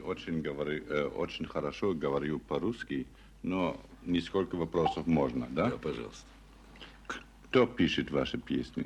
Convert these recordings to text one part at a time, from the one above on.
очень хорошо говорю по-русски, но несколько вопросов можно, да? Да, пожалуйста. Кто пишет ваши песни?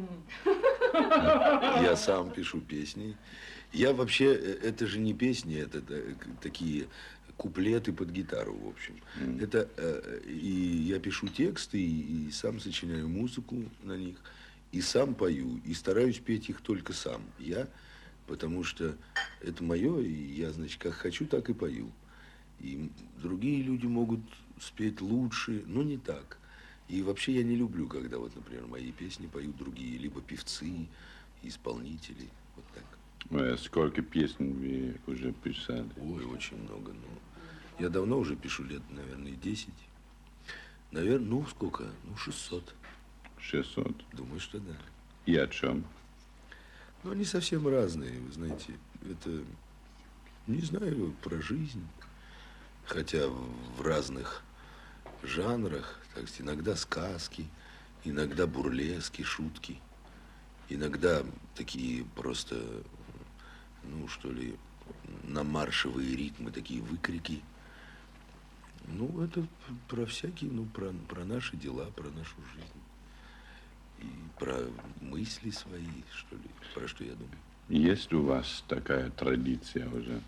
Я сам пишу песни. Я вообще, это же не песни, это такие куплеты под гитару, в общем. Это, и я пишу тексты, и сам сочиняю музыку на них, и сам пою, и стараюсь петь их только сам. Потому что это мое, и я, значит, как хочу, так и пою. И другие люди могут спеть лучше, но не так. И вообще я не люблю, когда вот, например, мои песни поют другие, либо певцы, исполнители, вот так. Сколько песен вы уже писали? Ой, очень много. Я давно уже пишу, лет, наверное, 10. Наверное, ну сколько? 600. 600? Думаю, что да. И о чем? Ну, они совсем разные, вы знаете. Это, не знаю, про жизнь. Хотя в разных жанрах, так сказать, иногда сказки, иногда бурлески, шутки, иногда такие просто, ну, что ли, на маршевые ритмы, такие выкрики. Ну, это про всякие, ну, про наши дела, про нашу жизнь. И про мысли свои, что ли, про что я думаю. Есть у вас такая традиция уже?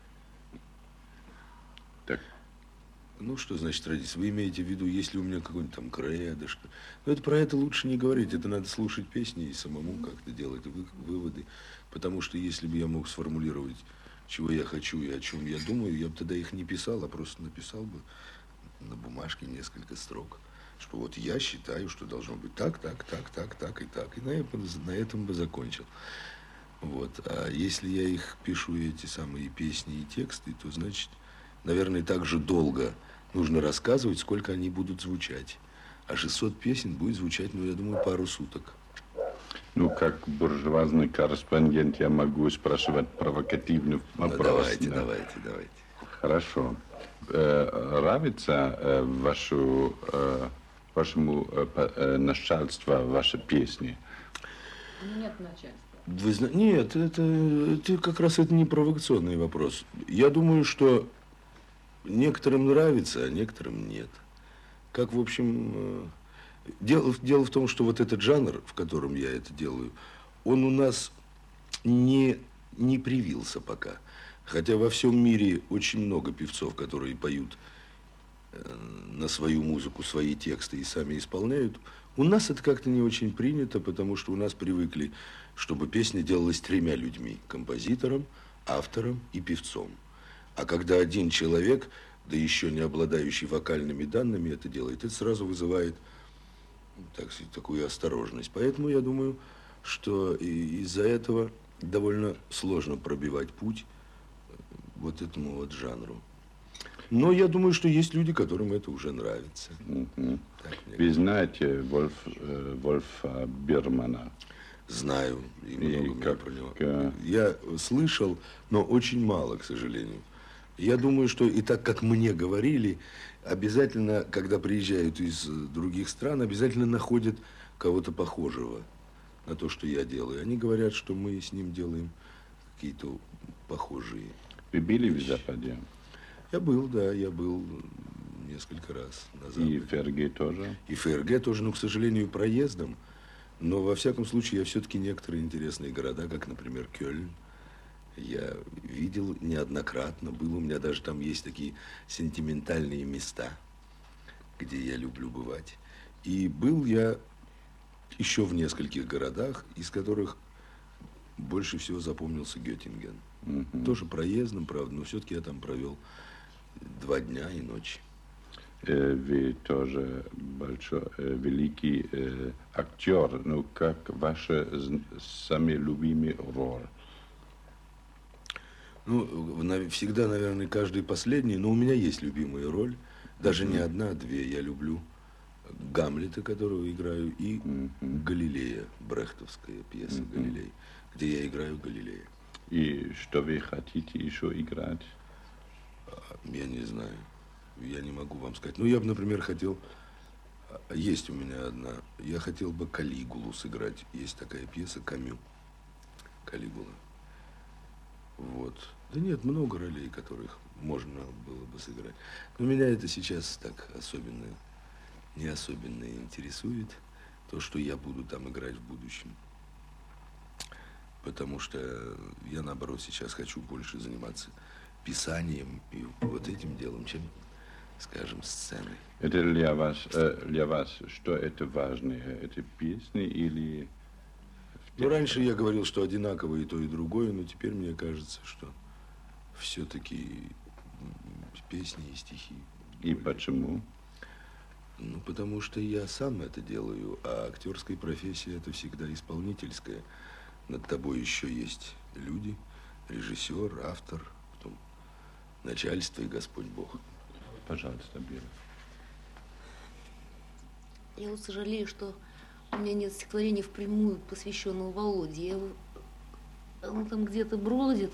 Так. Ну, что значит традиция? Вы имеете в виду, если у меня какой-нибудь там кредо, что... Ну, это про это лучше не говорить. Это надо слушать песни и самому как-то делать выводы. Потому что если бы я мог сформулировать, чего я хочу и о чем я думаю, я бы тогда их не писал, а просто написал бы на бумажке несколько строк. Что вот я считаю, что должно быть так, так, так, так, так и так. И на этом бы закончил. Вот. А если я их пишу, эти самые песни и тексты, то, значит, наверное, так же долго нужно рассказывать, сколько они будут звучать. А 600 песен будет звучать, ну, я думаю, пару суток. Ну, как буржуазный корреспондент, я могу спрашивать провокативный вопрос. Ну, давайте. Хорошо. Нравится вашему начальству ваши песни? Нет начальства. Вы знаете, нет, это как раз это не провокационный вопрос. Я думаю, что некоторым нравится, а некоторым нет. Как, в общем, дело в том, что вот этот жанр, в котором я это делаю, он у нас не привился пока. Хотя во всем мире очень много певцов, которые поют на свою музыку свои тексты и сами исполняют. У нас это как-то не очень принято, потому что у нас привыкли, чтобы песня делалась 3 людьми: композитором, автором и певцом. А когда один человек, да еще не обладающий вокальными данными, это делает, это сразу вызывает, так сказать, такую осторожность. Поэтому я думаю, что из-за этого довольно сложно пробивать путь вот этому вот жанру. Но я думаю, что есть люди, которым это уже нравится. Так, вы знаете Вольфа Бирмана? Знаю, и много мне про него. Я слышал, но очень мало, к сожалению. Я думаю, что и так, как мне говорили, обязательно, когда приезжают из других стран, обязательно находят кого-то похожего на то, что я делаю. Они говорят, что мы с ним делаем какие-то похожие. Вы были в Западе? Я был, да, я был несколько раз на Западе. И ФРГ тоже? И ФРГ тоже, но, к сожалению, проездом. Но, во всяком случае, я все-таки некоторые интересные города, как, например, Кёльн, я видел неоднократно. Был у меня даже там есть такие сентиментальные места, где я люблю бывать. И был я еще в нескольких городах, из которых больше всего запомнился Геттинген. Тоже проездом, правда, но все-таки я там провел 2 дня и ночи. Вы тоже большой, великий актер. Ну, как ваша самая любимая роль? Ну, всегда, наверное, каждый последний, но у меня есть любимая роль. Даже не одна, а 2. Я люблю Гамлета, которого играю, и Галилея, брехтовская пьеса «Галилей», где я играю Галилея. И что вы хотите еще играть? Я не знаю. Я не могу вам сказать. Ну, я бы, например, хотел... Есть у меня одна. Я хотел бы Калигулу сыграть. Есть такая пьеса Камю. Калигула. Вот. Да нет, много ролей, которых можно было бы сыграть. Но меня это сейчас так особенно, не особенно интересует. То, что я буду там играть в будущем. Потому что я, наоборот, сейчас хочу больше заниматься писанием и вот этим делом, чем, скажем, сценой. Это для вас что это важнее? Это песни или... Ну, раньше я говорил, что одинаково и то, и другое, но теперь мне кажется, что все-таки песни и стихи. И почему? Ну, потому что я сам это делаю, а актерская профессия – это всегда исполнительская. Над тобой еще есть люди, режиссер, автор, потом начальство и Господь Бог. Пожалуйста, Бира. Я вот сожалею, что у меня нет стихотворения впрямую посвященного Володе. Оно там где-то бродит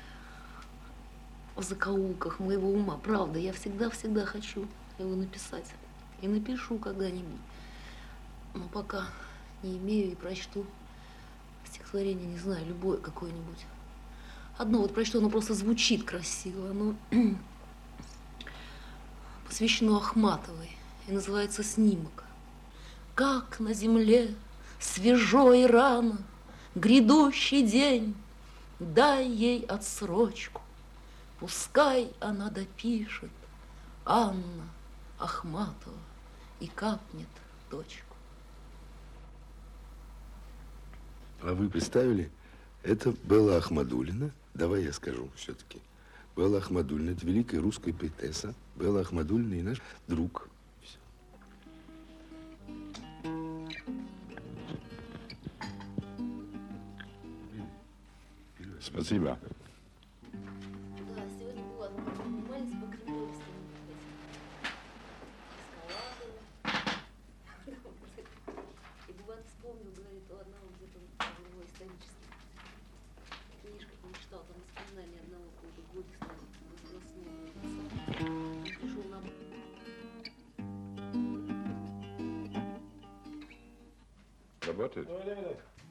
в закоулках моего ума. Правда, я всегда хочу его написать. И напишу когда-нибудь. Но пока не имею и прочту стихотворение, не знаю, любое какое-нибудь. Одно вот прочту, оно просто звучит красиво. Оно посвящено Ахматовой и называется «Снимок». Как на земле свежо и рано грядущий день, дай ей отсрочку, пускай она допишет, Анна Ахматова, и капнет точку. А вы представили, это Белла Ахмадуллина, давай я скажу все-таки. Белла Ахмадуллина, это великая русская поэтесса. Белла Ахмадуллина и наш друг. Все. Спасибо. Да, сегодня была занимались по кремлевским и бывает вспомнил, говорит, у одного где-то его исторический книжка не читал, там воспоминания одного какого-то горестного возрастного лица. Он пришел на... Работает?